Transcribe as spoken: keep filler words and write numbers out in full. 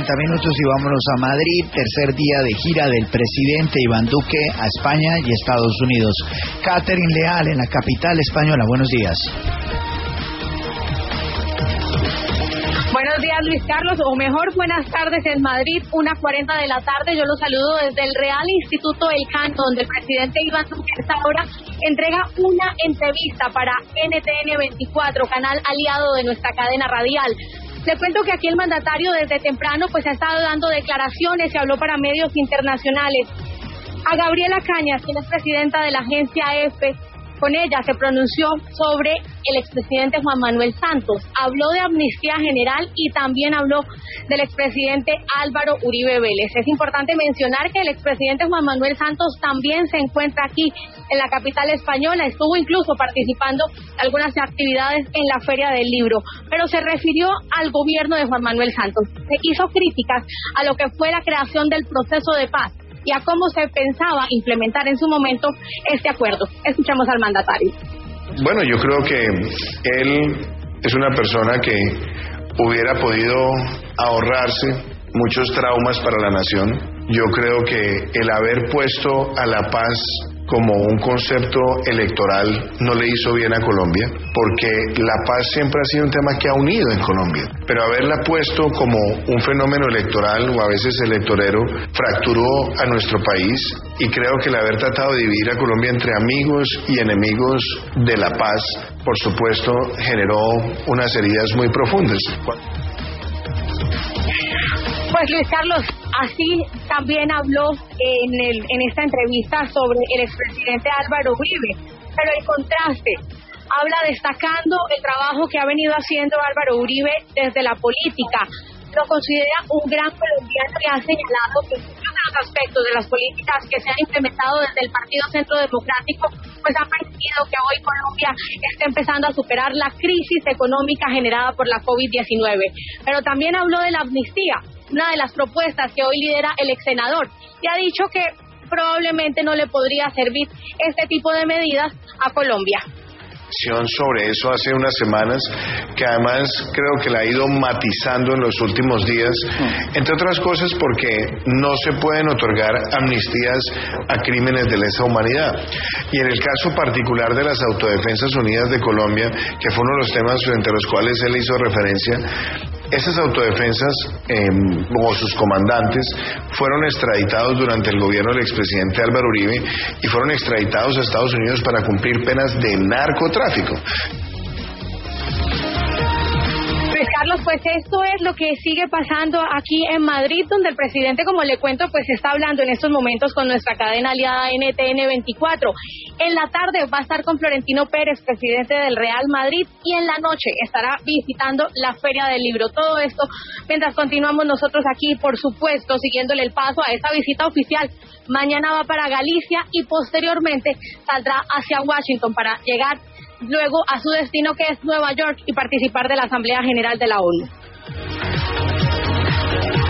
cuarenta minutos y vámonos a Madrid, tercer día de gira del presidente Iván Duque a España y Estados Unidos. Catherine Leal en la capital española, buenos días. Buenos días, Luis Carlos, o mejor, buenas tardes en Madrid, una cuarenta de la tarde. Yo los saludo desde el Real Instituto del Canto, donde el presidente Iván Duque a esta hora entrega una entrevista para N T N veinticuatro, canal aliado de nuestra cadena radial. Le cuento que aquí el mandatario desde temprano pues ha estado dando declaraciones y habló para medios internacionales. A Gabriela Cañas, quien es presidenta de la agencia A F P, con ella se pronunció sobre el expresidente Juan Manuel Santos. Habló de amnistía general y también habló del expresidente Álvaro Uribe Vélez. Es importante mencionar que el expresidente Juan Manuel Santos también se encuentra aquí en la capital española. Estuvo incluso participando en algunas actividades en la Feria del Libro, pero se refirió al gobierno de Juan Manuel Santos. Se hizo críticas a lo que fue la creación del proceso de paz y a cómo se pensaba implementar en su momento este acuerdo. Escuchamos al mandatario. Bueno, yo creo que él es una persona que hubiera podido ahorrarse muchos traumas para la nación. Yo creo que el haber puesto a la paz como un concepto electoral no le hizo bien a Colombia, porque la paz siempre ha sido un tema que ha unido en Colombia, pero haberla puesto como un fenómeno electoral o a veces electorero fracturó a nuestro país, y creo que el haber tratado de dividir a Colombia entre amigos y enemigos de la paz, por supuesto, generó unas heridas muy profundas. Pues Luis Carlos, así también habló en, el, en esta entrevista sobre el expresidente Álvaro Uribe, pero el contraste, habla destacando el trabajo que ha venido haciendo Álvaro Uribe desde la política. Lo considera un gran colombiano y ha señalado que muchos de los aspectos de las políticas que se han implementado desde el Partido Centro Democrático pues han permitido que hoy Colombia esté empezando a superar la crisis económica generada por la COVID diecinueve. Pero también habló de la amnistía, una de las propuestas que hoy lidera el ex senador, y ha dicho que probablemente no le podría servir este tipo de medidas a Colombia. Sobre eso hace unas semanas, que además creo que la ha ido matizando en los últimos días, entre otras cosas porque no se pueden otorgar amnistías a crímenes de lesa humanidad. Y en el caso particular de las Autodefensas Unidas de Colombia, que fue uno de los temas frente a los cuales él hizo referencia, esas autodefensas eh, o sus comandantes fueron extraditados durante el gobierno del expresidente Álvaro Uribe y fueron extraditados a Estados Unidos para cumplir penas de narcotráfico. Pues Carlos, pues esto es lo que sigue pasando aquí en Madrid, donde el presidente, como le cuento, pues está hablando en estos momentos con nuestra cadena aliada N T N veinticuatro. En la tarde va a estar con Florentino Pérez, presidente del Real Madrid, y en la noche estará visitando la Feria del Libro. Todo esto mientras continuamos nosotros aquí, por supuesto, siguiéndole el paso a esta visita oficial. Mañana va para Galicia y posteriormente saldrá hacia Washington para llegar luego a su destino, que es Nueva York, y participar de la Asamblea General de la ONU.